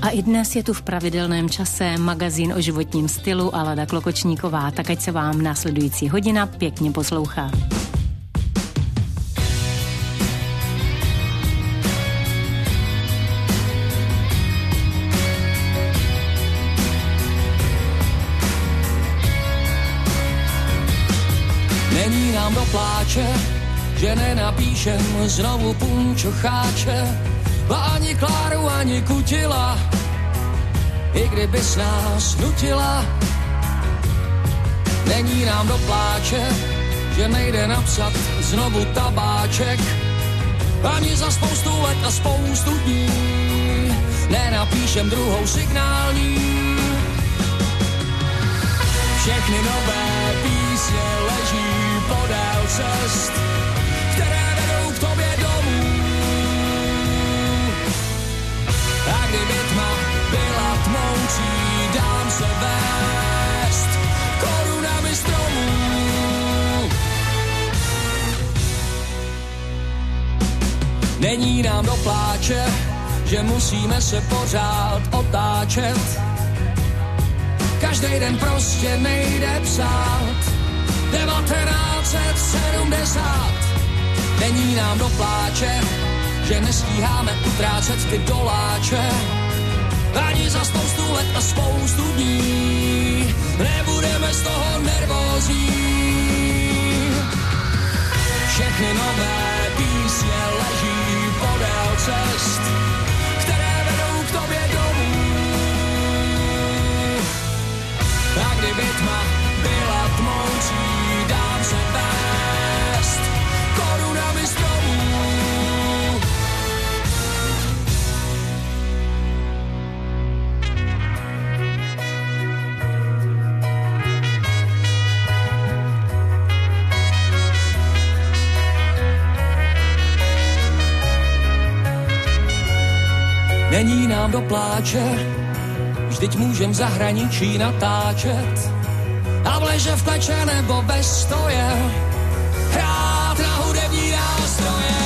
A i dnes je tu v pravidelném čase magazín o životním stylu a Lada Klokočníková, tak ať se vám následující hodina pěkně poslouchá. Není nám do pláče, že nenapíšem znovu punčocháče, ani Kláru, ani Kutila, i kdybys nás nutila. Není nám do pláče, že nejde napsat znovu tabáček, ani za spoustu let a spoustu dní nenapíšem druhou signální. Všechny nové písně leží podél cest, které vedou k tobě domů. A kdyby tma byla tmoucí, dám se vést korunami stromů. Není nám do pláče, že musíme se pořád otáčet. Každý den prostě nejde psát 1970. Není nám do pláče, že nestíháme utrácet ty doláče, ani za spoustu let a spoustu dní nebudeme z toho nervózní. Všechny nové písně leží podél cest, které vedou k tobě domů. A kdyby tma byla tmoucí, dám se vést korunami stromů. Není nám do pláče, vždyť můžem v zahraničí natáčet a v leže v kleče nebo bez stoje hrát na hudební nástroje.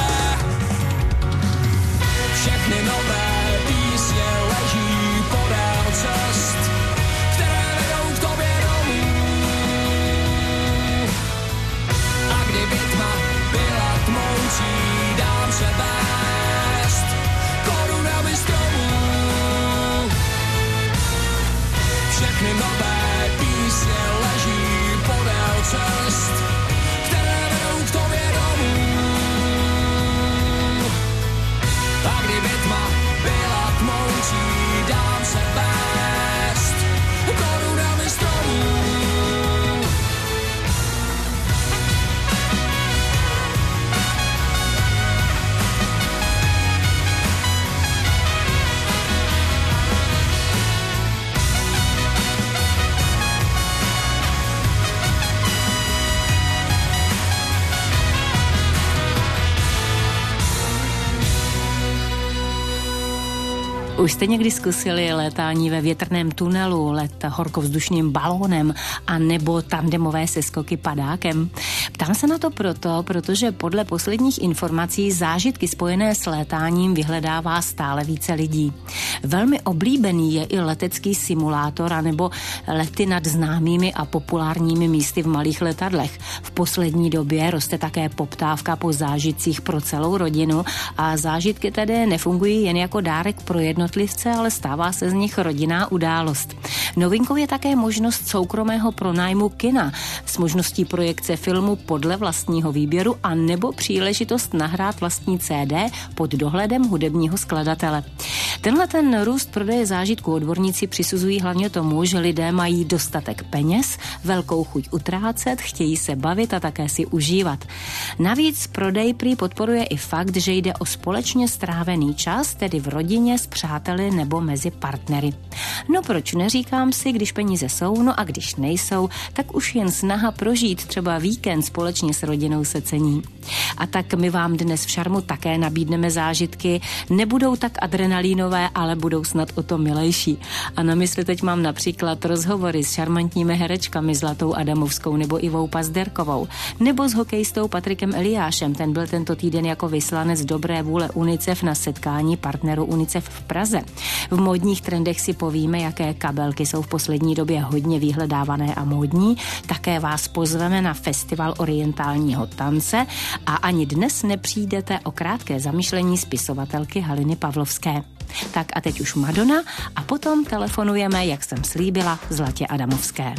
Všechny nové písně leží podél cest, které vedou k tobě domů. A kdyby tma byla tmoucí, dám se vést korunami stromů. Všechny nové písně leží podél cest, které vedou k tobě domů. A kdyby tma byla tmoucí, dám se vést korunami stromů. Už jste někdy zkusili létání ve větrném tunelu, let horkovzdušným balónem a nebo tandemové seskoky padákem? Ptám se na to protože podle posledních informací zážitky spojené s létáním vyhledává stále více lidí. Velmi oblíbený je i letecký simulátor anebo lety nad známými a populárními místy v malých letadlech. V poslední době roste také poptávka po zážitcích pro celou rodinu a zážitky tedy nefungují jen jako dárek pro jednotlivce, ale stává se z nich rodinná událost. Novinkou je také možnost soukromého pronájmu kina s možností projekce filmu podle vlastního výběru a nebo příležitost nahrát vlastní CD pod dohledem hudebního skladatele. Ten růst prodeje zážitků odborníci přisuzují hlavně tomu, že lidé mají dostatek peněz, velkou chuť utrácet, chtějí se bavit a také si užívat. Navíc prodej prý podporuje i fakt, že jde o společně strávený čas, tedy v rodině, s přáteli nebo mezi partnery. No proč neříkám si, když peníze jsou, no a když nejsou, tak už jen snaha prožít třeba víkend společně s rodinou se cení. A tak my vám dnes v Šarmu také nabídneme zážitky, nebudou tak adrenalínové, ale budou snad o to milejší. A na mysli teď mám například rozhovory s šarmantními herečkami Zlatou Adamovskou nebo Ivou Pazderkovou, nebo s hokejistou Patrikem Eliášem, ten byl tento týden jako vyslanec dobré vůle UNICEF na setkání partnerů UNICEF v Praze. Praze. V módních trendech si povíme, jaké kabelky jsou v poslední době hodně vyhledávané a módní. Také vás pozveme na festival orientálního tance a ani dnes nepřijdete o krátké zamyšlení spisovatelky Haliny Pavlovské. Tak a teď už Madonna a potom telefonujeme, jak jsem slíbila, Zlatě Adamovské.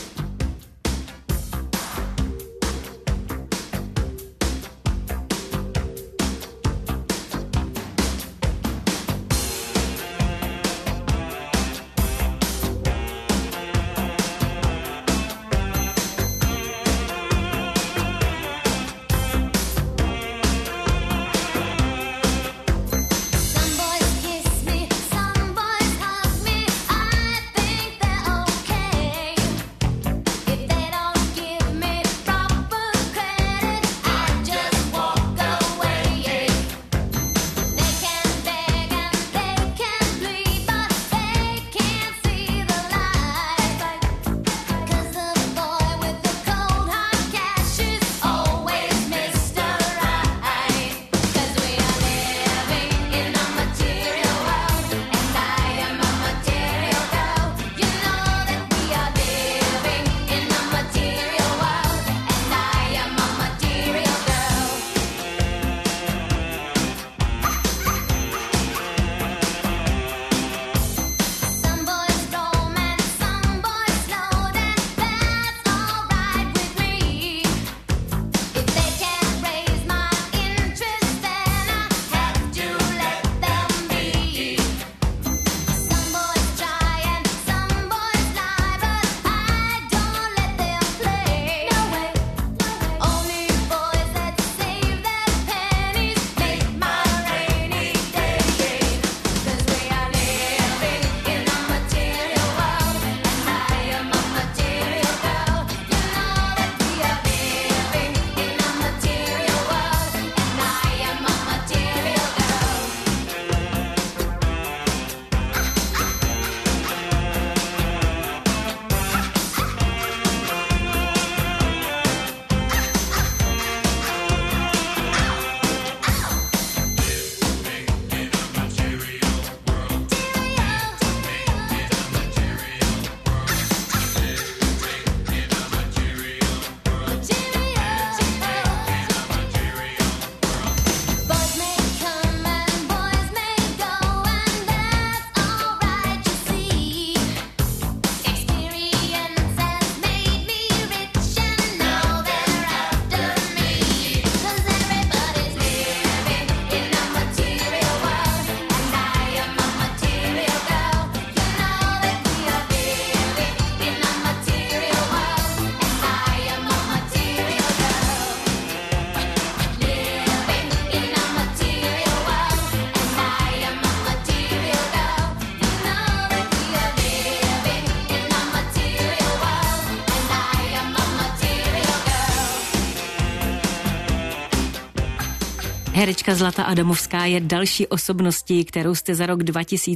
Herečka Zlata Adamovská je další osobností, kterou jste za rok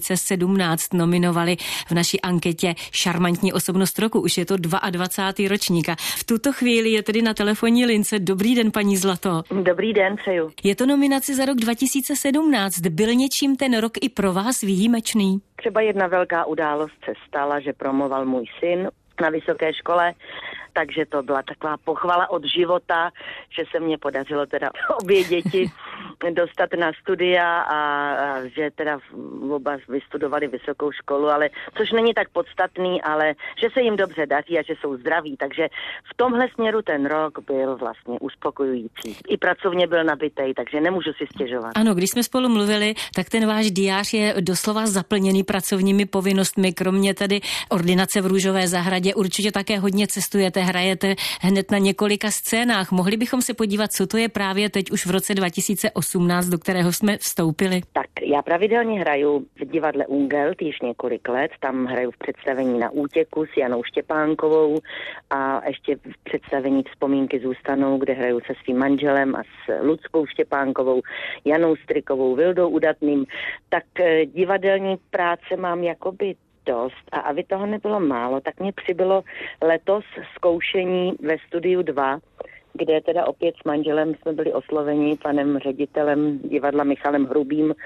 2017 nominovali v naší anketě Šarmantní osobnost roku. Už je to 22. ročník. V tuto chvíli je tedy na telefonní lince. Dobrý den, paní Zlato. Dobrý den, přeju. Je to nominace za rok 2017. Byl něčím ten rok i pro vás výjimečný? Třeba jedna velká událost se stala, že promoval můj syn na vysoké škole, takže to byla taková pochvala od života, že se mně podařilo teda obě děti dostat na studia a že teda oba vystudovali vysokou školu, ale což není tak podstatný, ale že se jim dobře daří a že jsou zdraví, takže v tomhle směru ten rok byl vlastně uspokojující. I pracovně byl nabitej, takže nemůžu si stěžovat. Ano, když jsme spolu mluvili, tak ten váš diář je doslova zaplněný pracovními povinnostmi, kromě tedy ordinace v Růžové zahradě. Určitě také hodně cestujete, hrajete hned na několika scénách. Mohli bychom se podívat, co to je právě teď už v roce 2018, do kterého jsme vstoupili? Tak, já pravidelně hraju v divadle Ungelt již několik let. Tam hraju v představení Na útěku s Janou Štěpánkovou a ještě v představení Vzpomínky zůstanou, kde hraju se svým manželem a s Luckou Štěpánkovou, Janou Strikovou, Vildou Udatným. Tak divadelní práce mám jakoby dost a aby toho nebylo málo, tak mě přibylo letos zkoušení ve Studiu 2, kde teda opět s manželem jsme byli osloveni panem ředitelem divadla Michalem Hrubým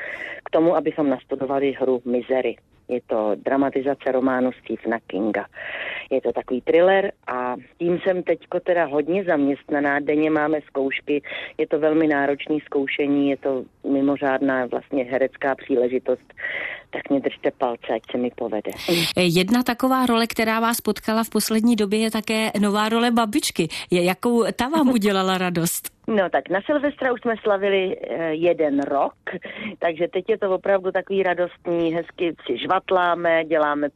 k tomu, abychom nastudovali hru Misery. Je to dramatizace románu Stephena Kinga. Je to takový thriller a tím jsem teďko teda hodně zaměstnaná, denně máme zkoušky, je to velmi náročné zkoušení, je to mimořádná vlastně herecká příležitost, tak mě držte palce, ať se mi povede. Jedna taková role, která vás potkala v poslední době, je také nová role babičky. Jakou ta vám udělala radost? No tak na Silvestra už jsme slavili 1 rok, takže teď je to opravdu takový radostný, hezky si žvatláme, děláme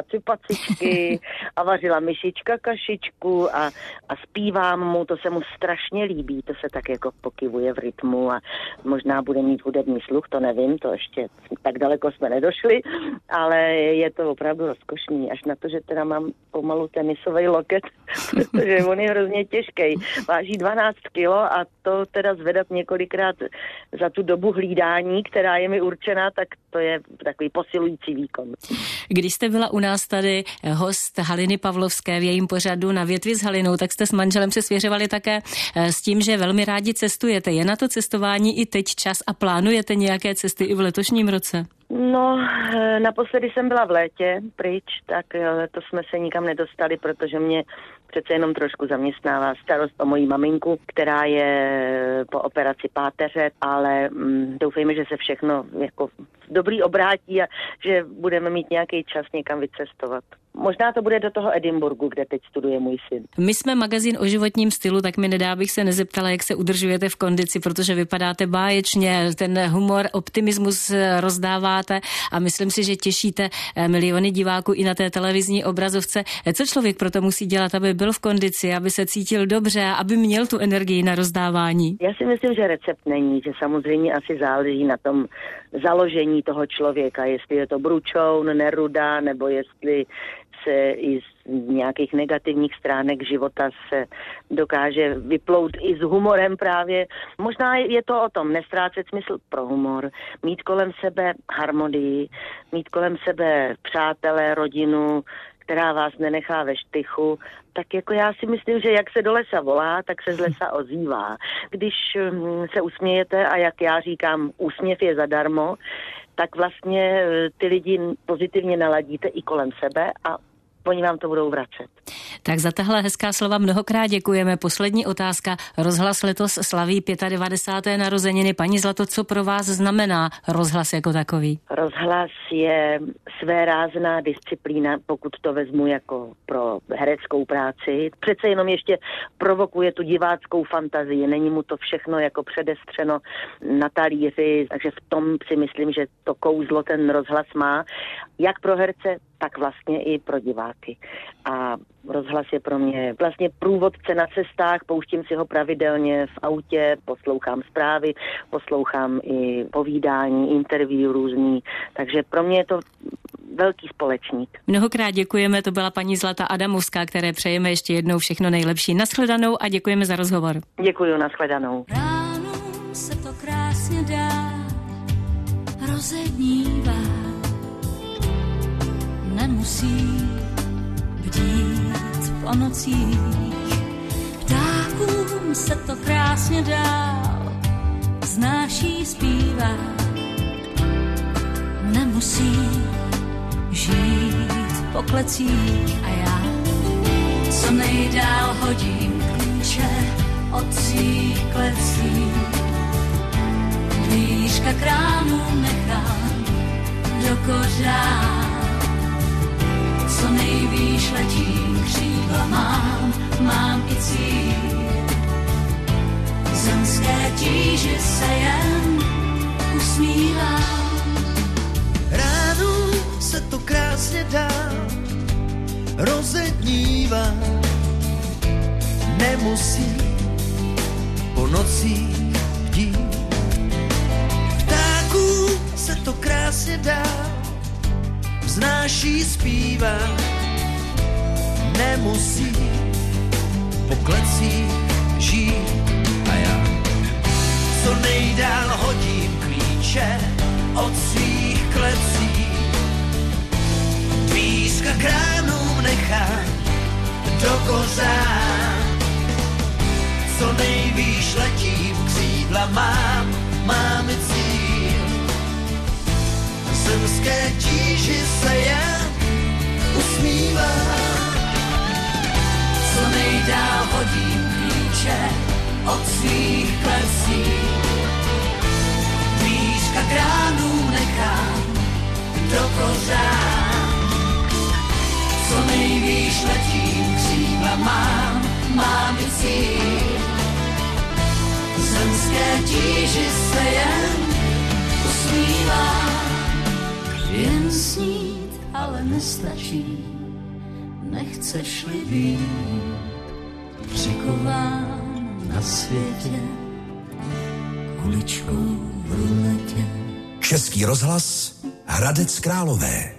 pacičky a vařila myšička kašičku a zpívám mu, to se mu strašně líbí, to se tak jako pokyvuje v rytmu a možná bude mít hudební sluch, to nevím, to ještě tak daleko jsme nedošli, ale je to opravdu rozkošný, až na to, že teda mám pomalu tenisový loket, protože on je hrozně těžký, váží 12 kilo a to teda zvedat několikrát za tu dobu hlídání, která je mi určená, tak to je takový posilující výkon. Když jste byla u nás tady host Haliny Pavlovské v jejím pořadu Na větvi s Halinou, tak jste s manželem se svěřovali také s tím, že velmi rádi cestujete. Je na to cestování i teď čas a plánujete nějaké cesty i v letošním roce? No, naposledy jsem byla v létě pryč, tak to jsme se nikam nedostali, protože mě přece jenom trošku zaměstnává starost o moji maminku, která je po operaci páteře, ale doufejme, že se všechno jako dobrý obrátí a že budeme mít nějaký čas někam vycestovat. Možná to bude do toho Edinburgu, kde teď studuje můj syn. My jsme magazín o životním stylu, tak mi nedá, bych se nezeptala, jak se udržujete v kondici, protože vypadáte báječně, ten humor, optimismus rozdáváte a myslím si, že těšíte miliony diváků i na té televizní obrazovce. Co člověk proto musí dělat, aby byl v kondici, aby se cítil dobře a aby měl tu energii na rozdávání? Já si myslím, že recept není, že samozřejmě asi záleží na tom založení toho člověka, jestli je to bručoun, neruda, nebo jestli se i z nějakých negativních stránek života se dokáže vyplout i s humorem právě. Možná je to o tom, nestrácet smysl pro humor, mít kolem sebe harmonii, mít kolem sebe přátelé, rodinu, která vás nenechá ve štychu, tak jako já si myslím, že jak se do lesa volá, tak se z lesa ozývá. Když se usmějete a jak já říkám, úsměv je zadarmo, tak vlastně ty lidi pozitivně naladíte i kolem sebe a oni vám to budou vracet. Tak za tahle hezká slova mnohokrát děkujeme. Poslední otázka. Rozhlas letos slaví 95. narozeniny. Paní Zlato, co pro vás znamená rozhlas jako takový? Rozhlas je svérázná disciplína, pokud to vezmu jako pro hereckou práci. Přece jenom ještě provokuje tu diváckou fantazii. Není mu to všechno jako předestřeno na talíři, takže v tom si myslím, že to kouzlo ten rozhlas má. Jak pro herce, tak vlastně i pro diváky. A rozhlas je pro mě vlastně průvodce na cestách, pouštím si ho pravidelně v autě, poslouchám zprávy, poslouchám i povídání, interview různý, takže pro mě je to velký společník. Mnohokrát děkujeme, to byla paní Zlata Adamovská, které přejeme ještě jednou všechno nejlepší. Nashledanou a děkujeme za rozhovor. Děkuju, nashledanou. Ráno se to krásně dá rozednívat. Nemusí bdít po nocích, ptákům se to krásně dál znáší zpívat. Nemusí žít po klecích a já, co nejdál hodím klíče od svých klecí. Dvířka krámu nechám do kořán. Co nejvýš letím, křídla mám i cíl. Zemské tíži se jen usmívám. Ráno se to krásně dá rozednívat. Nemusí po nocích bdít. Ptáků se to krásně dá vznáší zpívá, nemusí po klecích žít. A já, co nejdál hodím klíče od svých klecí. Dvířka kránům nechám do kořán. Co nejvýš letím, křídla mám i cíl. zemské tíži se jen usmívá. Co nejdál hodím klíče od svých klecí. Dvířka kránů nechám do kořán. Co nejvýš letím, křídla mám i cíl. Zemské tíži se jen usmívá. Jen snít, ale nestačí, nechceš-li být přikován na světě kuličkou v ruletě. Český rozhlas, Hradec Králové.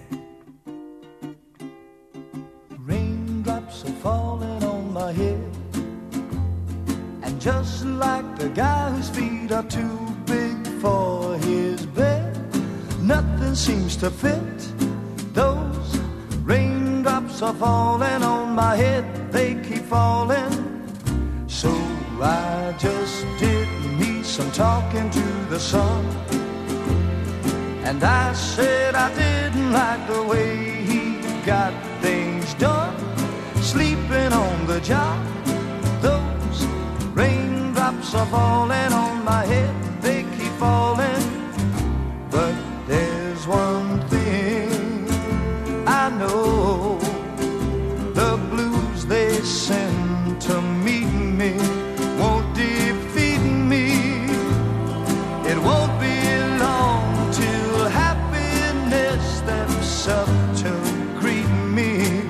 Raindrops are falling on my head, and just like the guy whose feet are too big for his bed, nothing seems to fit. Those raindrops are falling on my head, they keep falling. So I just did me some talking to the sun, and I said I didn't like the way he got things done, sleeping on the job. Those raindrops are falling on my head, they keep falling. But there's one thing I know, the blues they send to meet me won't defeat me. It won't be long till happiness steps up to greet me.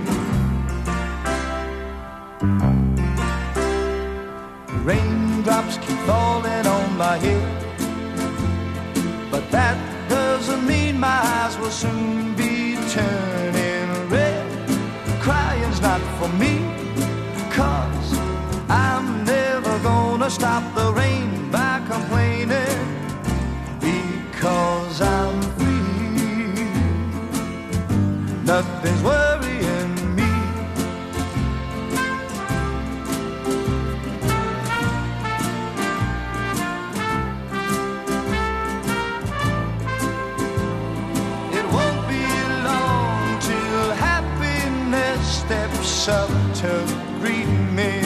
Raindrops keep falling on my head, but that doesn't mean my eyes will soon be turning red. Crying's not for me, 'cause I'm never gonna stop the rain by complaining, because I'm free. Nothing's worrying me. It won't be long till happiness steps up to greet me.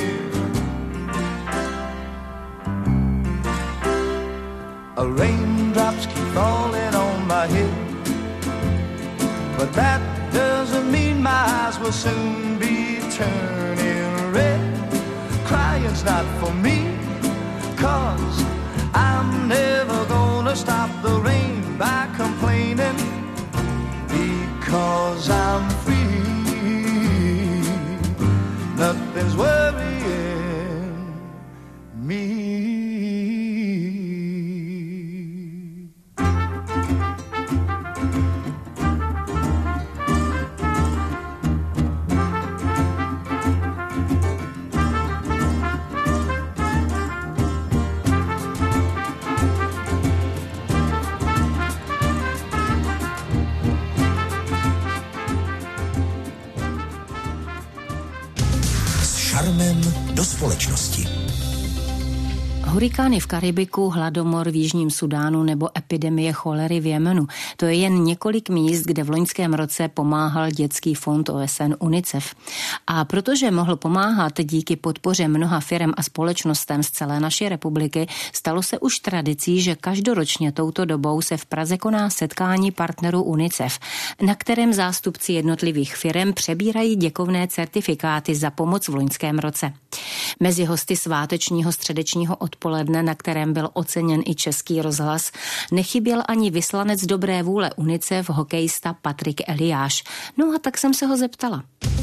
Raindrops keep falling on my head, but that doesn't mean my eyes will soon be turning red. Crying's not for me, 'cause I'm never gonna stop the rain by complaining, because I'm free. Nothing's worrying me. Šarmem do společnosti. Hurikány v Karibiku, hladomor v Jižním Sudánu nebo epidemie cholery v Jemenu. To je jen několik míst, kde v loňském roce pomáhal dětský fond OSN UNICEF. A protože mohl pomáhat díky podpoře mnoha firem a společnostem z celé naší republiky, stalo se už tradicí, že každoročně touto dobou se v Praze koná setkání partnerů UNICEF, na kterém zástupci jednotlivých firem přebírají děkovné certifikáty za pomoc v loňském roce. Mezi hosty svátečního středečního odpoledne, na kterém byl oceněn i Český rozhlas, nechyběl ani vyslanec dobré vůle UNICEF, hokejista Patrik Eliáš. No a tak jsem se ho zeptala.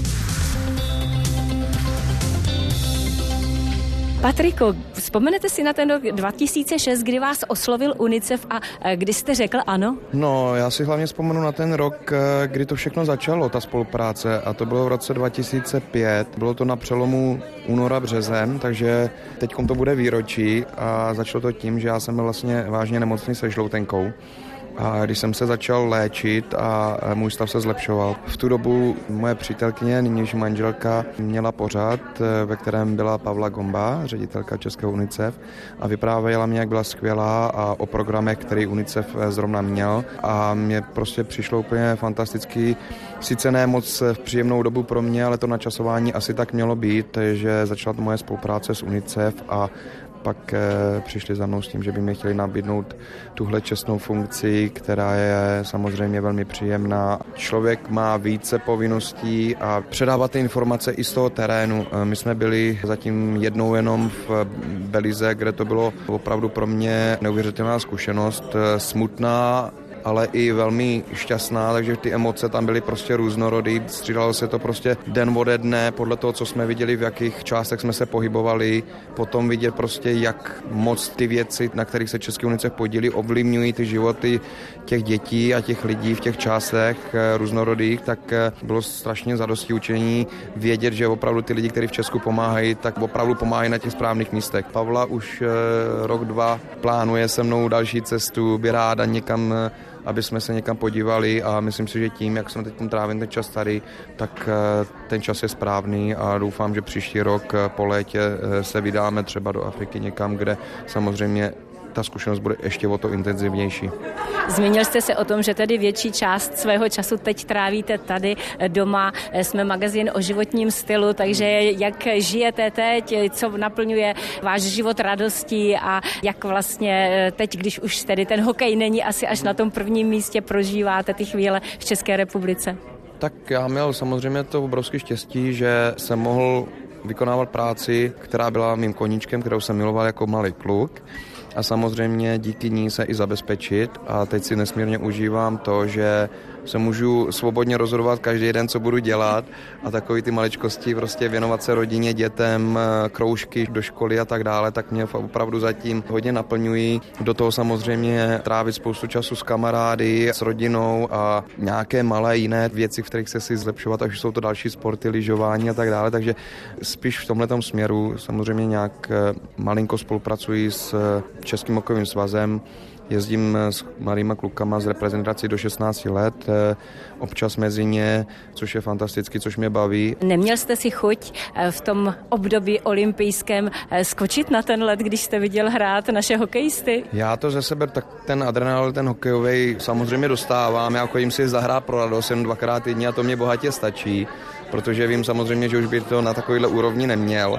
Patriko, vzpomenete si na ten rok 2006, kdy vás oslovil UNICEF a kdy jste řekl ano? No, já si hlavně vzpomenu na ten rok, kdy to všechno začalo, ta spolupráce, a to bylo v roce 2005. Bylo to na přelomu února březen, takže teďkom to bude výročí a začalo to tím, že já jsem byl vlastně vážně nemocný se žloutenkou. A když jsem se začal léčit a můj stav se zlepšoval. V tu dobu moje přítelkyně, nynější manželka, měla pořad, ve kterém byla Pavla Gomba, ředitelka Českého UNICEF, a vyprávěla mě, jak byla skvělá a o programech, který UNICEF zrovna měl. A mně prostě přišlo úplně fantasticky. Sice ne moc v příjemnou dobu pro mě, ale to načasování asi tak mělo být, že začala moje spolupráce s UNICEF a pak přišli za mnou s tím, že by mi chtěli nabídnout tuhle čestnou funkci, která je samozřejmě velmi příjemná. Člověk má více povinností a předávat ty informace i z toho terénu. My jsme byli zatím jednou jenom v Belize, kde to bylo opravdu pro mě neuvěřitelná zkušenost, smutná, ale i velmi šťastná, takže ty emoce tam byly prostě různorodý. Střídalo se to prostě den ode dne, podle toho, co jsme viděli, v jakých částech jsme se pohybovali. Potom vidět prostě, jak moc ty věci, na kterých se Český UNICEF podílí, ovlivňují ty životy těch dětí a těch lidí v těch částech různorodých, tak bylo strašně zadostiučinění vědět, že opravdu ty lidi, kteří v Česku pomáhají, tak opravdu pomáhají na těch správných místech. Pavla už rok, 2 plánuje se mnou další cestu, by ráda někam, aby jsme se někam podívali, a myslím si, že tím, jak jsme teď trávili ten čas tady, tak ten čas je správný a doufám, že příští rok po létě se vydáme třeba do Afriky někam, kde samozřejmě ta zkušenost bude ještě o to intenzivnější. Zmínil jste se o tom, že tedy větší část svého času teď trávíte tady doma. Jsme magazín o životním stylu, takže jak žijete teď, co naplňuje váš život radostí a jak vlastně teď, když už tedy ten hokej není asi až na tom prvním místě, prožíváte ty chvíle v České republice? Tak já měl samozřejmě to obrovské štěstí, že jsem mohl vykonávat práci, která byla mým koníčkem, kterou jsem miloval jako malý kluk. A samozřejmě díky ní se i zabezpečit, a teď si nesmírně užívám to, že se můžu svobodně rozhodovat každý den, co budu dělat, a takový ty maličkosti, prostě věnovat se rodině, dětem, kroužky do školy a tak dále, tak mě opravdu zatím hodně naplňují. Do toho samozřejmě trávit spoustu času s kamarády, s rodinou a nějaké malé jiné věci, v kterých se si zlepšovat, až jsou to další sporty, lyžování a tak dále, takže spíš v tomhletom směru samozřejmě nějak malinko spolupracuji s Českým hokejovým svazem. Jezdím s mladýma klukama z reprezentací do 16 let, občas mezi ně, což je fantasticky, což mě baví. Neměl jste si chuť v tom období olympijském skočit na ten led, když jste viděl hrát naše hokejisty? Já to ze sebe, tak ten adrenalin, ten hokejový samozřejmě dostávám. Já chodím si zahrát pro radost jen 2krát týdně a to mě bohatě stačí, protože vím samozřejmě, že už by to na takovýhle úrovni neměl.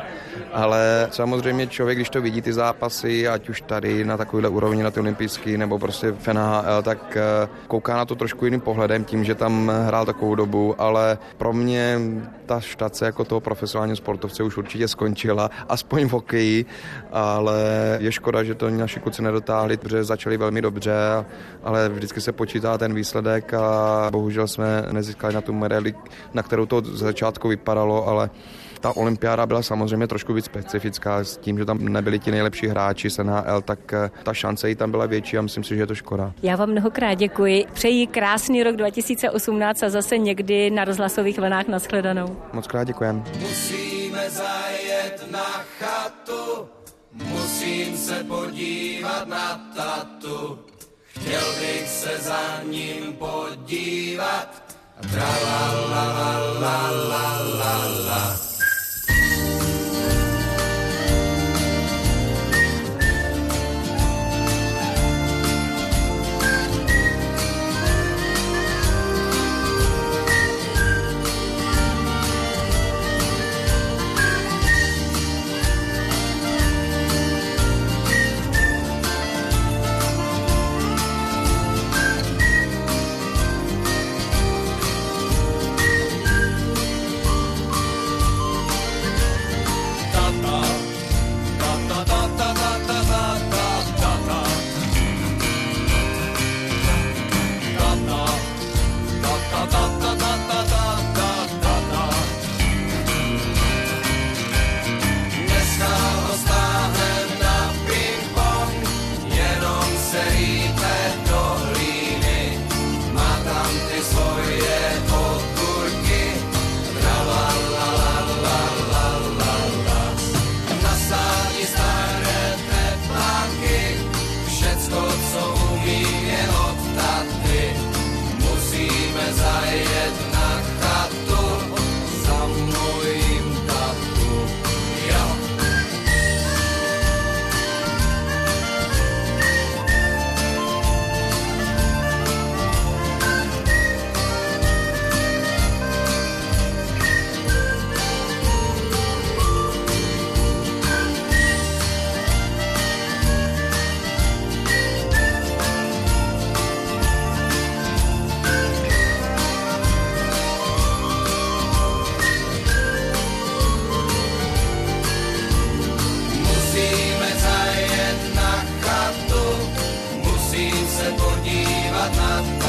Ale samozřejmě člověk, když to vidí ty zápasy, ať už tady na takovýhle úrovni, na ty olympijský nebo prostě v NHL, tak kouká na to trošku jiným pohledem tím, že tam hrál takovou dobu, ale pro mě ta štace jako toho profesionálního sportovce už určitě skončila, aspoň v hokeji, ale je škoda, že to naši kluci nedotáhli, protože začali velmi dobře, ale vždycky se počítá ten výsledek a bohužel jsme nezískali na tu medaili, na kterou to z začátku vypadalo, ale ta olympiáda byla samozřejmě trošku víc specifická s tím, že tam nebyli ti nejlepší hráči z NHL, tak ta šance jí tam byla větší a myslím si, že je to škoda. Já vám mnohokrát děkuji. Přeji krásný rok 2018 a zase někdy na rozhlasových vlnách. Nashledanou. Moc krát děkujem. Musíme zajet na chatu, musím se podívat na tatu, chtěl bych se za ním podívat. Tra la la la la la la.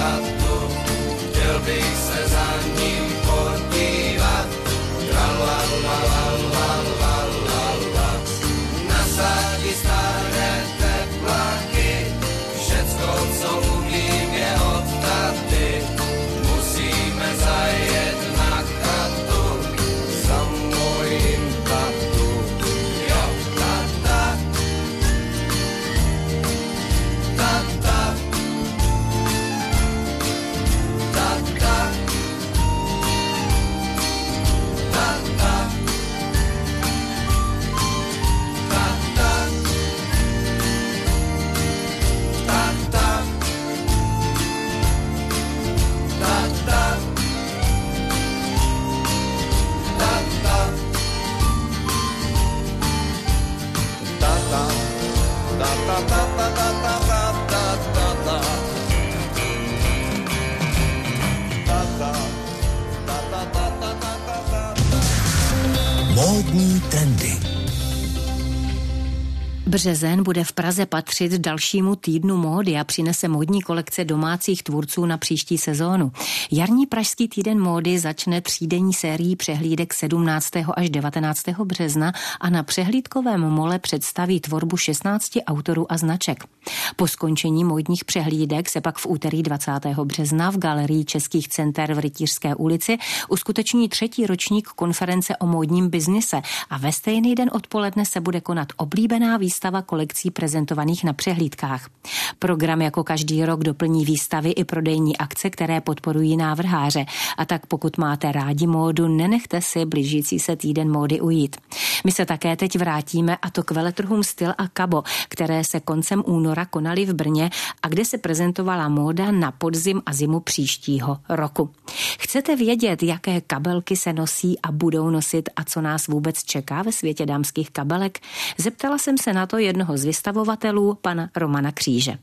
chatu, chtěl bych se za ním podívat. Tralalalalalalala, nasadí staré teplaky, všecko, co umím, je od taty. Musíme zajet na chatu za mojím tatu. Jo, tata, tata, tata, tata, Módní trendy. Březen bude v Praze patřit dalšímu týdnu módy a přinese módní kolekce domácích tvůrců na příští sezónu. Jarní pražský týden módy začne třídenní sérií přehlídek 17. až 19. března a na přehlídkovém mole představí tvorbu 16 autorů a značek. Po skončení módních přehlídek se pak v úterý 20. března v Galerii Českých center v Rytířské ulici uskuteční 3. ročník konference o módním biznise a ve stejný den odpoledne se bude konat oblíbená výstava kolekcí prezentovaných na přehlídkách. Program jako každý rok doplní výstavy i prodejní akce, které podporují návrháře. A tak pokud máte rádi módu, nenechte si blížící se týden módy ujít. My se také teď vrátíme, a to k veletrhům Styl a Kabo, které se koncem února konaly v Brně a kde se prezentovala móda na podzim a zimu příštího roku. Chcete vědět, jaké kabelky se nosí a budou nosit a co nás vůbec čeká ve světě dámských kabelek? Zeptala jsem se na to jednoho z vystavovatelů, pana Romana Kříže.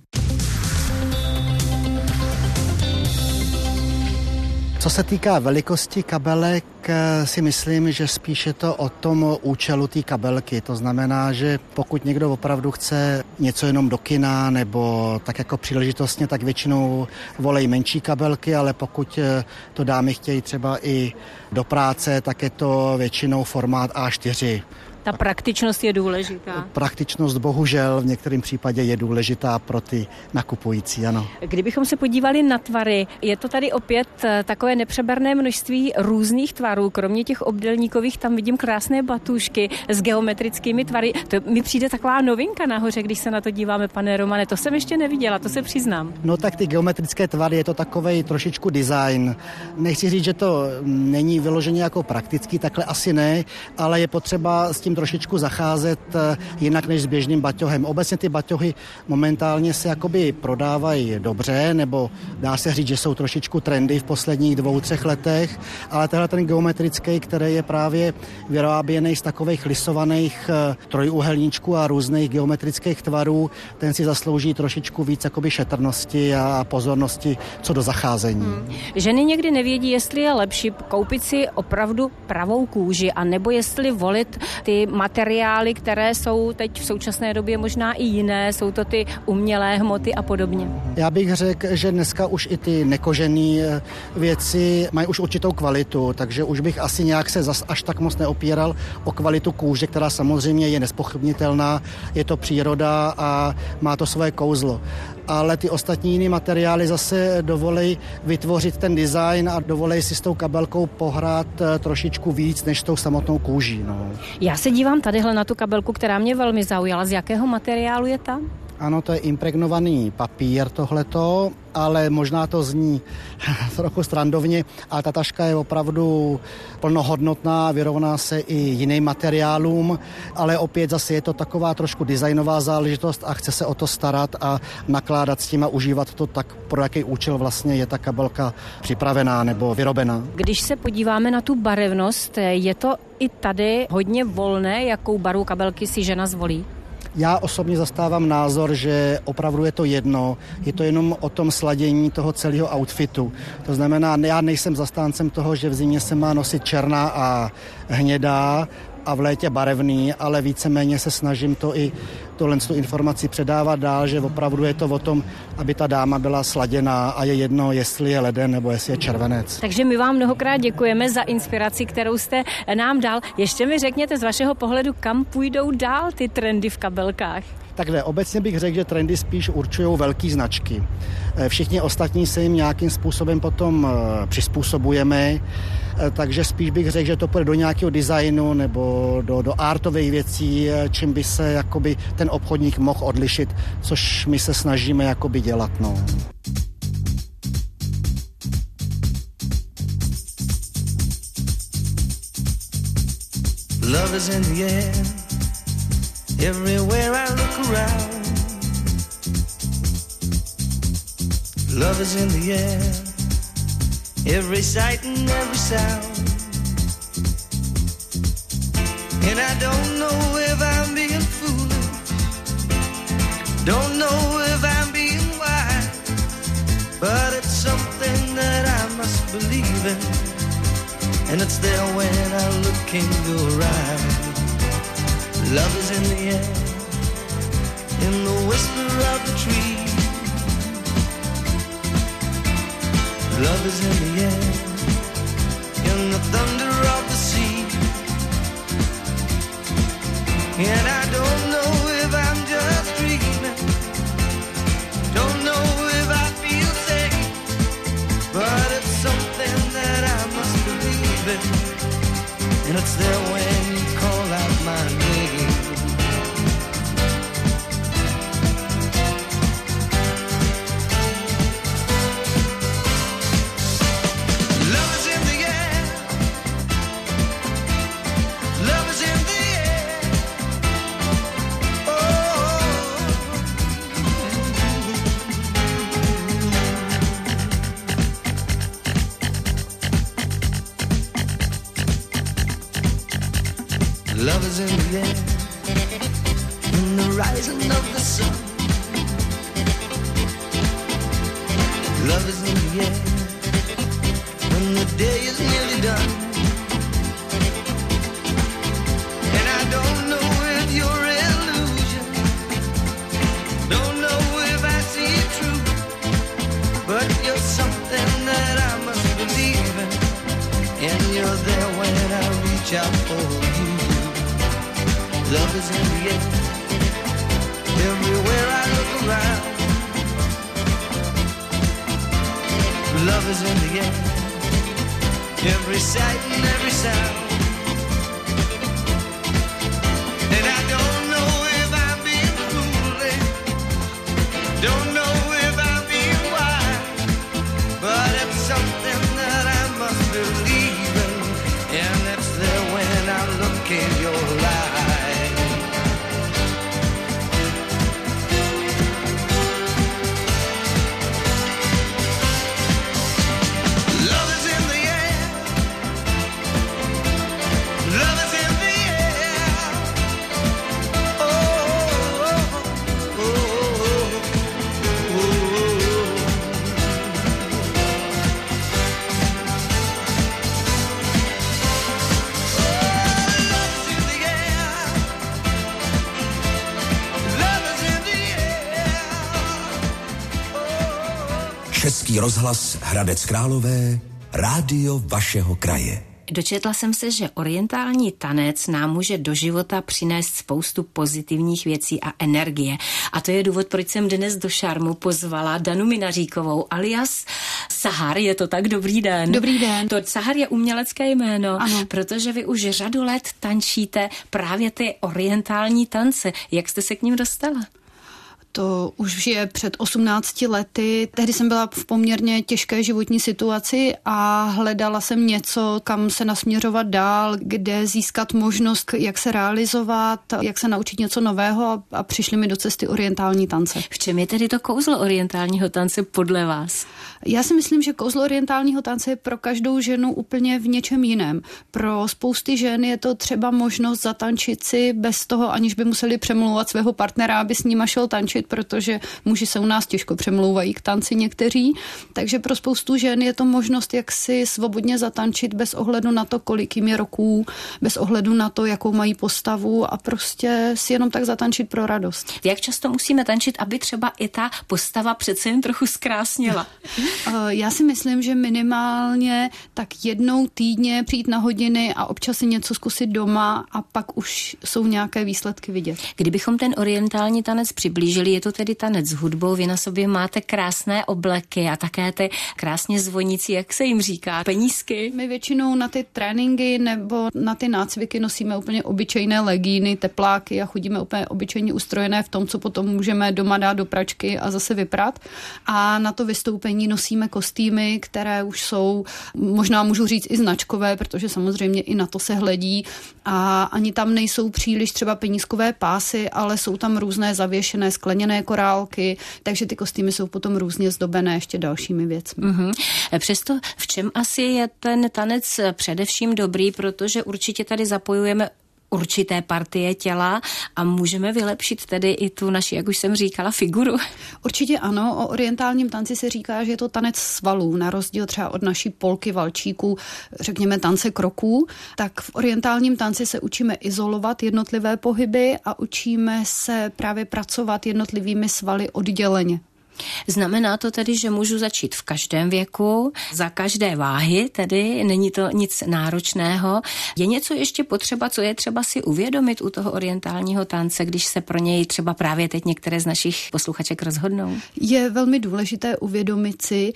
Co se týká velikosti kabelek, si myslím, že spíš je to o tom účelu té kabelky. To znamená, že pokud někdo opravdu chce něco jenom do kina nebo tak jako příležitostně, tak většinou volej menší kabelky, ale pokud to dámy chtějí třeba i do práce, tak je to většinou formát A4. Ta praktičnost je důležitá. Praktičnost bohužel v některém případě je důležitá pro ty nakupující, ano. Kdybychom se podívali na tvary, je to tady opět takové nepřeberné množství různých tvarů. Kromě těch obdélníkových tam vidím krásné batůžky s geometrickými tvary. To mi přijde taková novinka nahoře, když se na to díváme, pane Romane. To jsem ještě neviděla, to se přiznám. No tak ty geometrické tvary, je to takovej trošičku design. Nechci říct, že to není vyloženě jako praktický, takhle asi ne, ale je potřeba s tím trošičku zacházet jinak než s běžným baťohem. Obecně ty baťohy momentálně se jakoby prodávají dobře, nebo dá se říct, že jsou trošičku trendy v posledních 2-3 letech, ale tenhle ten geometrický, který je právě vyráběný z takových lisovaných trojúhelníčků a různých geometrických tvarů, ten si zaslouží trošičku víc jakoby šetrnosti a pozornosti co do zacházení. Ženy někdy nevědí, jestli je lepší koupit si opravdu pravou kůži, a nebo jestli volit ty materiály, které jsou teď v současné době možná i jiné, jsou to ty umělé hmoty a podobně. Já bych řekl, že dneska už i ty nekožené věci mají už určitou kvalitu, takže už bych asi nějak se zas až tak moc neopíral o kvalitu kůže, která samozřejmě je nespochybnitelná, je to příroda a má to svoje kouzlo. Ale ty ostatní jiné materiály zase dovolí vytvořit ten design a dovolí si s tou kabelkou pohrát trošičku víc než s tou samotnou kůží. No. Já se dívám tadyhle na tu kabelku, která mě velmi zaujala. Z jakého materiálu je ta? Ano, to je impregnovaný papír tohleto, ale možná to zní trochu strandovně, ale ta taška je opravdu plnohodnotná, vyrovná se i jiným materiálům, ale opět zase je to taková trošku designová záležitost a chce se o to starat a nakládat s tím a užívat to tak, pro jaký účel vlastně je ta kabelka připravená nebo vyrobená. Když se podíváme na tu barevnost, je to i tady hodně volné, jakou barvu kabelky si žena zvolí? Já osobně zastávám názor, že opravdu je to jedno, je to jenom o tom sladění toho celého outfitu. To znamená, já nejsem zastáncem toho, že v zimě se má nosit černá a hnědá, a v létě barevný, ale víceméně se snažím tu informaci předávat dál, že opravdu je to o tom, aby ta dáma byla sladěná a je jedno, jestli je leden nebo jestli je červenec. Takže my vám mnohokrát děkujeme za inspiraci, kterou jste nám dal. Ještě mi řekněte z vašeho pohledu, kam půjdou dál ty trendy v kabelkách? Takhle, obecně bych řekl, že trendy spíš určují velký značky. Všichni ostatní se jim nějakým způsobem potom přizpůsobujeme, takže spíš bych řekl, že to půjde do nějakého designu nebo do artových věcí, čím by se jakoby ten obchodník mohl odlišit, což my se snažíme jakoby dělat. No. Love is in the air. Everywhere I look around, love is in the air. Every sight and every sound. And I don't know if I'm being foolish, don't know if I'm being wise, but it's something that I must believe in, and it's there when I look in your eyes. Love is in the air, in the whisper of the tree. Love is in the air, in the thunder of the sea. And I don't know if I'm just dreaming, don't know if I feel safe, but it's something that I must believe in, and it's there when you call out my name. Love is in the air. Love is in the air. Oh. Love is in the air, in the rising of the sun. Love is in the air, when the day is nearly done. And I don't know if you're illusion, don't know if I see it true, but you're something that I must believe in, and you're there when I reach out for you. Love is in the air, everywhere I look around. Love is in the air, every sight and every sound. And I don't know if I'm being foolish, don't know if I'm being wise, but it's something that I must believe in, and it's there when I look in your eyes. Český rozhlas Hradec Králové, rádio vašeho kraje. Dočetla jsem se, že orientální tanec nám může do života přinést spoustu pozitivních věcí a energie. A to je důvod, proč jsem dnes do Šarmu pozvala Danu Minaříkovou alias Sahar. Je to tak? Dobrý den. Dobrý den. To Sahar je umělecké jméno, ano. Protože vy už řadu let tančíte právě ty orientální tance. Jak jste se k ním dostala? To už je před 18 lety. Tehdy jsem byla v poměrně těžké životní situaci a hledala jsem něco, kam se nasměřovat dál, kde získat možnost, jak se realizovat, jak se naučit něco nového a přišly mi do cesty orientální tance. V čem je tedy to kouzlo orientálního tance podle vás? Já si myslím, že kouzlo orientálního tance je pro každou ženu úplně v něčem jiném. Pro spousty žen je to třeba možnost zatančit si bez toho, aniž by museli přemlouvat svého partnera, aby s nima šel tančit, zatančit, protože muži se u nás těžko přemlouvají k tanci někteří, takže pro spoustu žen je to možnost, jak si svobodně zatančit bez ohledu na to, kolik jim je roků, bez ohledu na to, jakou mají postavu a prostě si jenom tak zatančit pro radost. Jak často musíme tančit, aby třeba i ta postava přece jen trochu zkrásněla? Já si myslím, že minimálně tak jednou týdně přijít na hodiny a občas si něco zkusit doma a pak už jsou nějaké výsledky vidět. Kdybychom ten orientální tanec přiblížili, je to tedy tanec s hudbou, vy na sobě máte krásné obleky a také ty krásně zvonící, jak se jim říká, penízky. My většinou na ty tréninky nebo na ty nácviky nosíme úplně obyčejné legíny, tepláky a chodíme úplně obyčejně ustrojené v tom, co potom můžeme doma dát do pračky a zase vyprat. A na to vystoupení nosíme kostýmy, které už jsou, možná můžu říct i značkové, protože samozřejmě i na to se hledí a ani tam nejsou příliš třeba penízkové pásy, ale jsou tam různé zavěšené skleněné korálky, takže ty kostýmy jsou potom různě zdobené ještě dalšími věcmi. Přesto v čem asi je ten tanec především dobrý, protože určitě tady zapojujeme určité partie těla a můžeme vylepšit tedy i tu naši, jak už jsem říkala, figuru. Určitě ano, o orientálním tanci se říká, že je to tanec svalů, na rozdíl třeba od naší polky, valčíků, řekněme tance kroků, tak v orientálním tanci se učíme izolovat jednotlivé pohyby a učíme se právě pracovat jednotlivými svaly odděleně. Znamená to tedy, že můžu začít v každém věku, za každé váhy, tedy není to nic náročného. Je něco ještě potřeba, co je třeba si uvědomit u toho orientálního tance, když se pro něj třeba právě teď některé z našich posluchaček rozhodnou? Je velmi důležité uvědomit si,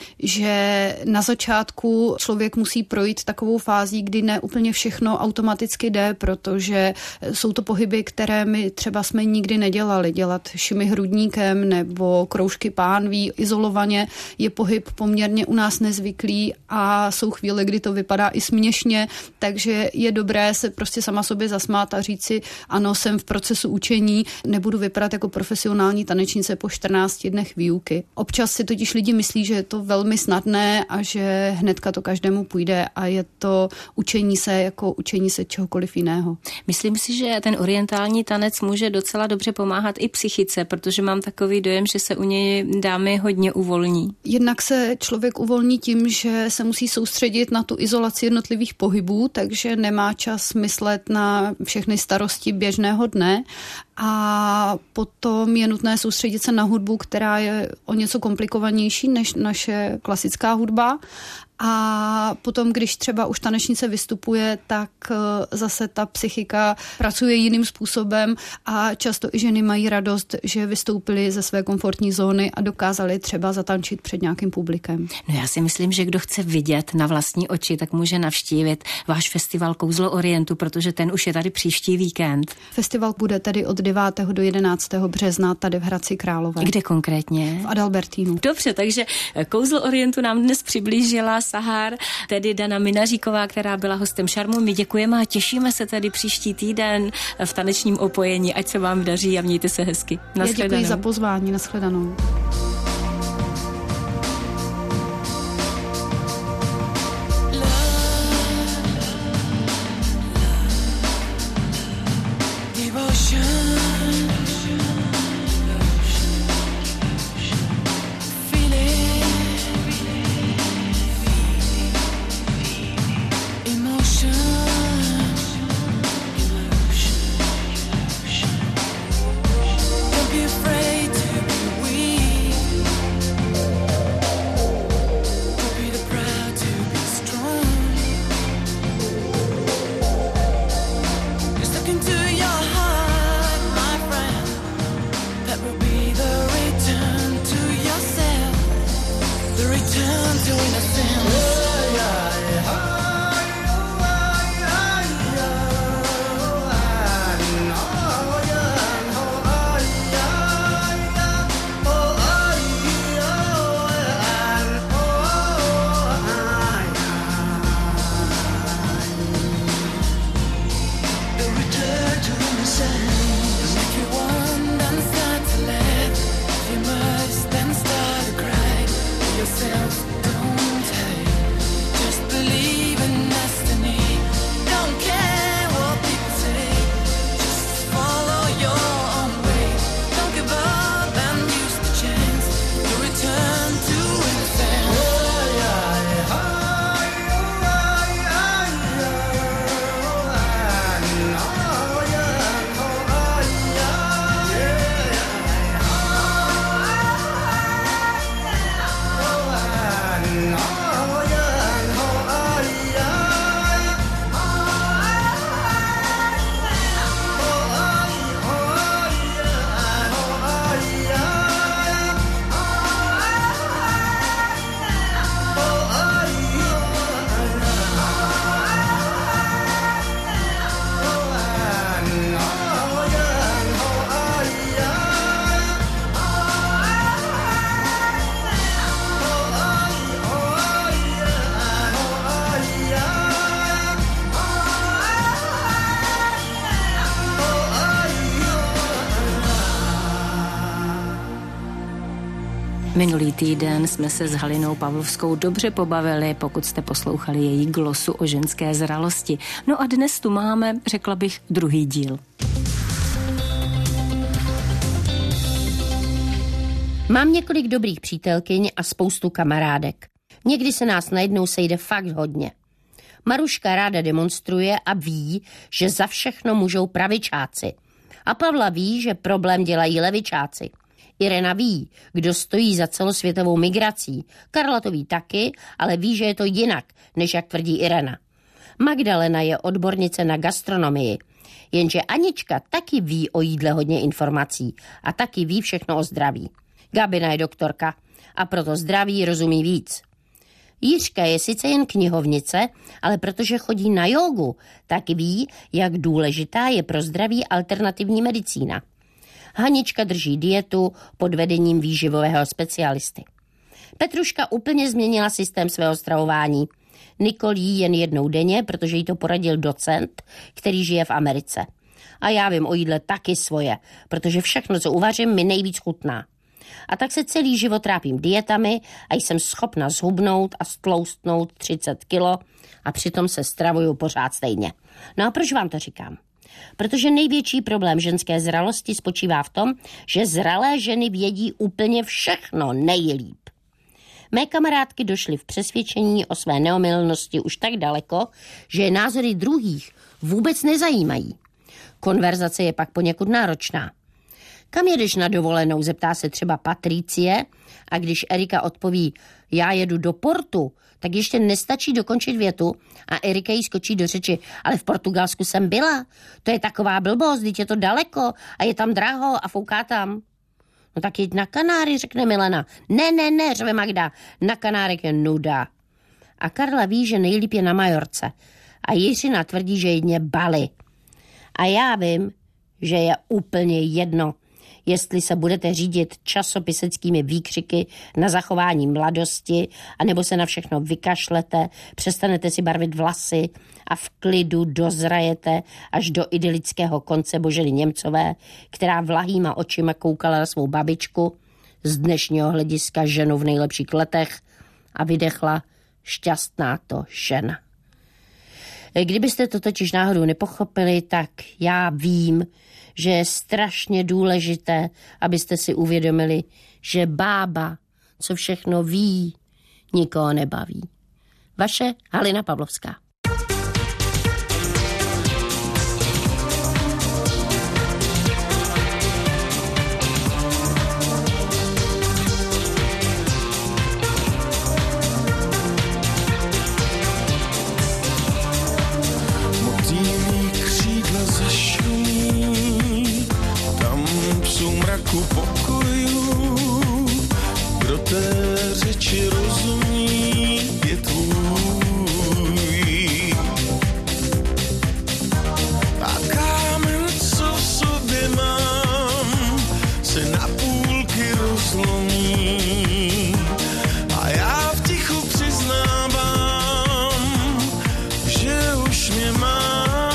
že na začátku člověk musí projít takovou fází, kdy ne úplně všechno automaticky jde, protože jsou to pohyby, které my třeba jsme nikdy nedělali. Dělat šimy hrudníkem nebo kroužky pánví izolovaně je pohyb poměrně u nás nezvyklý a jsou chvíle, kdy to vypadá i směšně, takže je dobré se prostě sama sobě zasmát a říct si, ano, jsem v procesu učení, nebudu vypadat jako profesionální tanečnice po 14 dnech výuky. Občas si totiž lidi myslí, že je to velmi snadné a že hnedka to každému půjde a je to učení se jako učení se čehokoliv jiného. Myslím si, že ten orientální tanec může docela dobře pomáhat i psychice, protože mám takový dojem, že se u něj dámy hodně uvolní. Jednak se člověk uvolní tím, že se musí soustředit na tu izolaci jednotlivých pohybů, takže nemá čas myslet na všechny starosti běžného dne a potom je nutné soustředit se na hudbu, která je o něco komplikovanější než naše klasická hudba. A potom, když třeba už tanečnice vystupuje, tak zase ta psychika pracuje jiným způsobem a často i ženy mají radost, že vystoupily ze své komfortní zóny a dokázali třeba zatančit před nějakým publikem. No já si myslím, že kdo chce vidět na vlastní oči, tak může navštívit váš festival Kouzlo Orientu, protože ten už je tady příští víkend. Festival bude tedy od 9. do 11. března tady v Hradci Králové. Kde konkrétně? V Adalbertínu. Dobře, takže Kouzlo Orientu nám dnes přiblížila Sahar, tedy Dana Minaříková, která byla hostem Šarmu. My děkujeme a těšíme se tedy příští týden v tanečním opojení. Ať se vám daří a mějte se hezky. Já děkuji za pozvání. Nashledanou. Yourself, don't hate. Minulý týden jsme se s Halinou Pavlovskou dobře pobavili, pokud jste poslouchali její glosu o ženské zralosti. No a dnes tu máme, řekla bych, druhý díl. Mám několik dobrých přítelkyň a spoustu kamarádek. Někdy se nás najednou sejde fakt hodně. Maruška ráda demonstruje a ví, že za všechno můžou pravičáci. A Pavla ví, že problém dělají levičáci. Irena ví, kdo stojí za celosvětovou migrací. Karla to ví taky, ale ví, že je to jinak, než jak tvrdí Irena. Magdalena je odbornice na gastronomii, jenže Anička taky ví o jídle hodně informací a taky ví všechno o zdraví. Gabina je doktorka a proto zdraví rozumí víc. Jiřka je sice jen knihovnice, ale protože chodí na jógu, tak ví, jak důležitá je pro zdraví alternativní medicína. Hanička drží dietu pod vedením výživového specialisty. Petruška úplně změnila systém svého stravování. Nikol jí jen jednou denně, protože jí to poradil docent, který žije v Americe. A já vím o jídle taky svoje, protože všechno, co uvařím, mi nejvíc chutná. A tak se celý život trápím dietami a jsem schopna zhubnout a stloustnout 30 kilo a přitom se stravuju pořád stejně. No a proč vám to říkám? Protože největší problém ženské zralosti spočívá v tom, že zralé ženy vědí úplně všechno nejlíp. Mé kamarádky došly v přesvědčení o své neomylnosti už tak daleko, že je názory druhých vůbec nezajímají. Konverzace je pak poněkud náročná. Kam jedeš na dovolenou, zeptá se třeba Patricie, a když Erika odpoví, já jedu do Portu, tak ještě nestačí dokončit větu a Erika jí skočí do řeči, ale v Portugalsku jsem byla, to je taková blbost, vždyť je to daleko a je tam draho a fouká tam. No tak jeď na Kanáry, řekne Milena. Ne, řve Magda, na Kanárek je nuda. A Karla ví, že nejlíp je na Majorce a Jiřina tvrdí, že jedně Bali. A já vím, že je úplně jedno, jestli se budete řídit časopiseckými výkřiky na zachování mladosti, anebo se na všechno vykašlete, přestanete si barvit vlasy a v klidu dozrajete až do idylického konce Boženy Němcové, která vlahýma očima koukala na svou babičku, z dnešního hlediska ženu v nejlepších letech, a vydechla, šťastná to žena. Kdybyste to totiž náhodou nepochopili, tak já vím, že je strašně důležité, abyste si uvědomili, že bába, co všechno ví, nikoho nebaví. Vaše Halina Pavlovská. Pokojů, kdo té řeči rozumí, je tvůj. A kámen, co v sobě mám, se na půlky rozlomí. A já v tichu přiznávám, že už mě máš.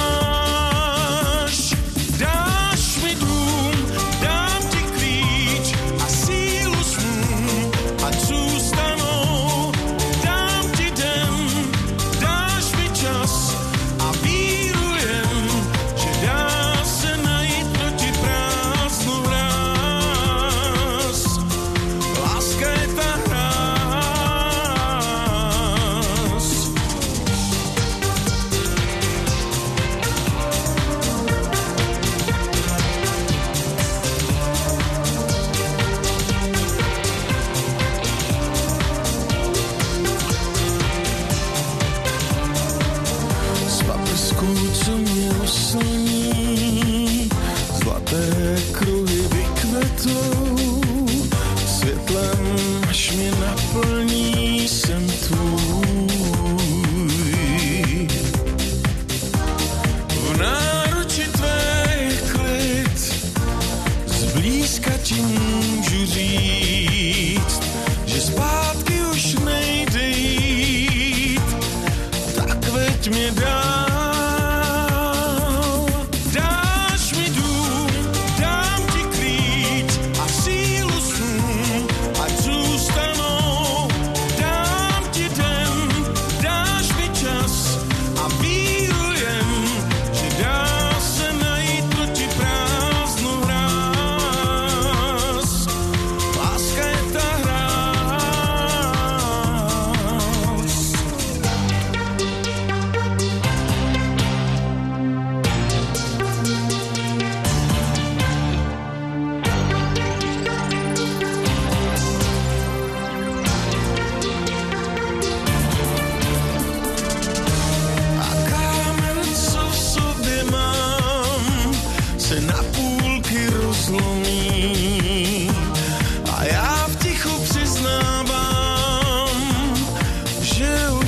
Co mě oslní, zlaté kruhy vykvetou, světlem až mě naplní, jsem tvůj. V náruči tvé je klid, zblízka ti můžu říct, že zpátky už nejde jít, tak veď mě dál. Dáš mi dům, dám ti klíč a sílu snů, ať zůstanu.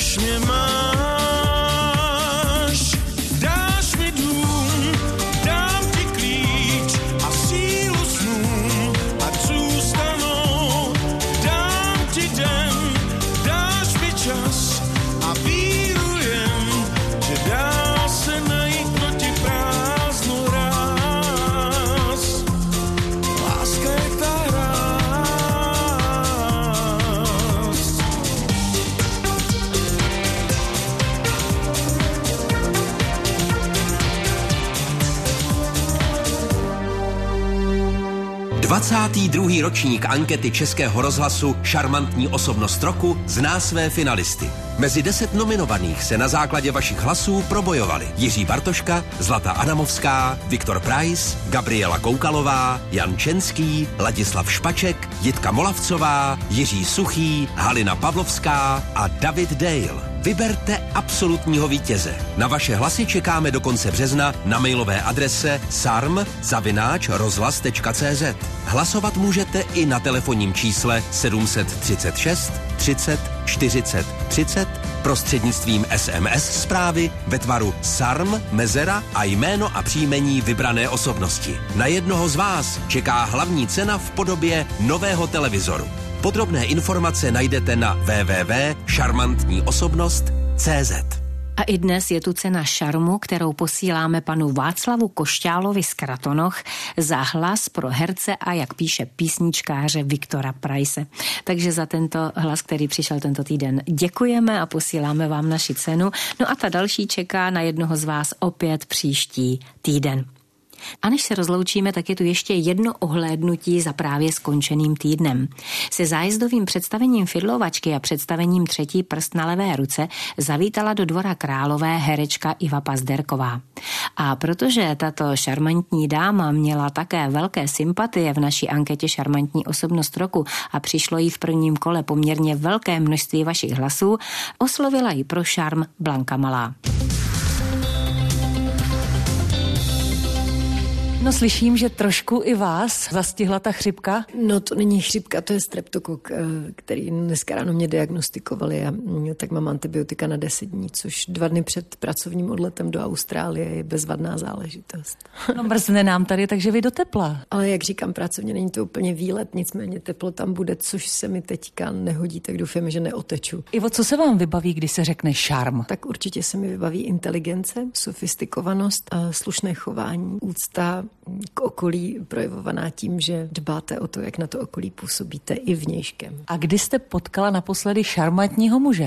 když mě máš. Dáš mi dům, dám ti klíč a sílu snů, ať zůstanou. Dám ti den, dáš mi čas a víru jen, že dá se najít proti prázdnu ráz. Láska je ta ráz. 22. ročník ankety Českého rozhlasu Šarmantní osobnost roku zná své finalisty. Mezi 10 nominovaných se na základě vašich hlasů probojovali Jiří Bartoška, Zlata Adamovská, Viktor Preiss, Gabriela Koukalová, Jan Čenský, Ladislav Špaček, Jitka Molavcová, Jiří Suchý, Halina Pavlovská a David Dale. Vyberte absolutního vítěze. Na vaše hlasy čekáme do konce března na mailové adrese sarm@rozhlas.cz. Hlasovat můžete i na telefonním čísle 736 30 40 30 prostřednictvím SMS zprávy ve tvaru SARM, mezera a jméno a příjmení vybrané osobnosti. Na jednoho z vás čeká hlavní cena v podobě nového televizoru. Podrobné informace najdete na www.šarmantníosobnost.cz. A i dnes je tu cena šarmu, kterou posíláme panu Václavu Košťálovi z Kratonoch za hlas pro herce a, jak píše písničkáře, Viktora Preisse. Takže za tento hlas, který přišel tento týden, děkujeme a posíláme vám naši cenu. No a ta další čeká na jednoho z vás opět příští týden. A než se rozloučíme, tak je tu ještě jedno ohlédnutí za právě skončeným týdnem. Se zájezdovým představením Fidlovačky a představením Třetí prst na levé ruce zavítala do Dvora Králové herečka Iva Pazderková. A protože tato šarmantní dáma měla také velké sympatie v naší anketě Šarmantní osobnost roku a přišlo jí v prvním kole poměrně velké množství vašich hlasů, oslovila ji pro šarm Blanka Malá. No, slyším, že trošku i vás zastihla ta chřipka. No, to není chřipka, to je streptokok, který dneska ráno mě diagnostikovali a tak mám antibiotika na 10 dní, což 2 dny před pracovním odletem do Austrálie je bezvadná záležitost. No, mrzne nám tady, takže vy do tepla. Ale jak říkám, pracovně není to úplně výlet, nicméně teplo tam bude, což se mi teďka nehodí, tak doufáme, že neoteču. Ivo, co se vám vybaví, když se řekne šarm? Tak určitě se mi vybaví inteligence, sofistikovanost, a slušné chování, úcta k okolí projevovaná tím, že dbáte o to, jak na to okolí působíte i vnějškem. A kdy jste potkala naposledy šarmantního muže?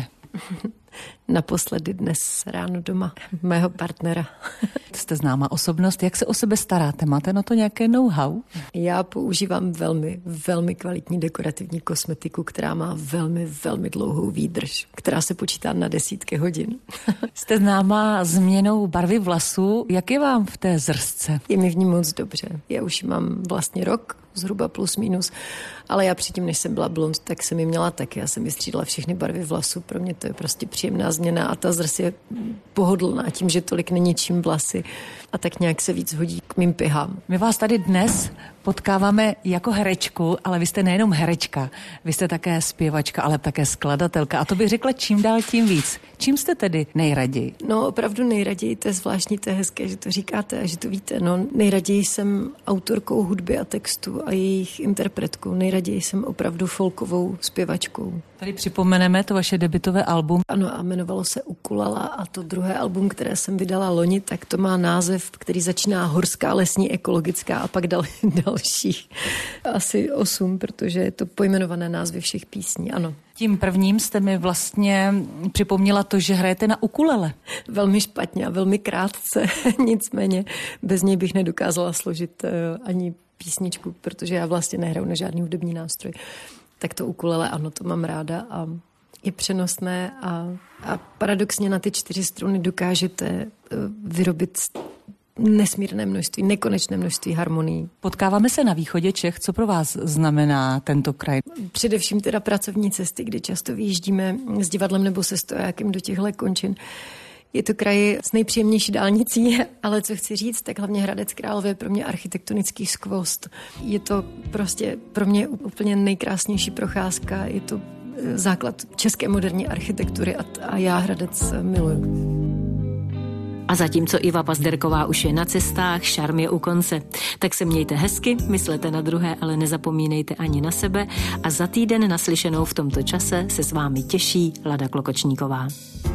Naposledy dnes ráno doma, mého partnera. Jste známá osobnost, jak se o sebe staráte? Máte na to nějaké know-how? Já používám velmi, velmi kvalitní dekorativní kosmetiku, která má velmi, velmi dlouhou výdrž, která se počítá na desítky hodin. Jste známá změnou barvy vlasů. Jak je vám v té zrsce? Je mi v ní moc dobře. Já už ji mám vlastně rok, zhruba plus minus, ale já předtím, než jsem byla blond, tak jsem ji měla taky. Já jsem vystřídala všechny barvy vlasů, pro mě to je prostě příjemná změna a ta zrs je pohodlná tím, že tolik neněčím vlasy a tak nějak se víc hodí k mým pihám. My vás tady dnes potkáváme jako herečku, ale vy jste nejenom herečka, vy jste také zpěvačka, ale také skladatelka a to bych řekla čím dál tím víc. Čím jste tedy nejraději? No opravdu nejraději, to je zvláštní, to je hezké, že to říkáte a že to víte. No nejraději jsem autorkou hudby a textu a jejich interpretkou. Nejraději jsem opravdu folkovou zpěvačkou. Tady připomeneme to vaše debutové album. Ano, a jmenovalo se Ukulala a to druhé album, které jsem vydala loni, tak to má název, který začíná Horská, lesní, ekologická a pak dalších asi 8, protože je to pojmenované názvy všech písní, ano. Tím prvním jste mi vlastně připomněla to, že hrajete na ukulele. Velmi špatně a velmi krátce, nicméně bez něj bych nedokázala složit ani písničku, protože já vlastně nehraju na žádný hudební nástroj. Tak to ukulele, ano, to mám ráda a je přenosné a paradoxně na ty 4 struny dokážete vyrobit nesmírné množství, nekonečné množství harmonií. Potkáváme se na východě Čech. Co pro vás znamená tento kraj? Především teda pracovní cesty, kdy často vyjíždíme s divadlem nebo se stojákem do těchto končin. Je to kraj s nejpříjemnější dálnicí, ale co chci říct, tak hlavně Hradec Králové je pro mě architektonický skvost. Je to prostě pro mě úplně nejkrásnější procházka, je to základ české moderní architektury a já Hradec miluju. A zatímco Iva Pazderková už je na cestách, šarm je u konce. Tak se mějte hezky, myslete na druhé, ale nezapomínejte ani na sebe. A za týden naslyšenou v tomto čase se s vámi těší Lada Klokočníková.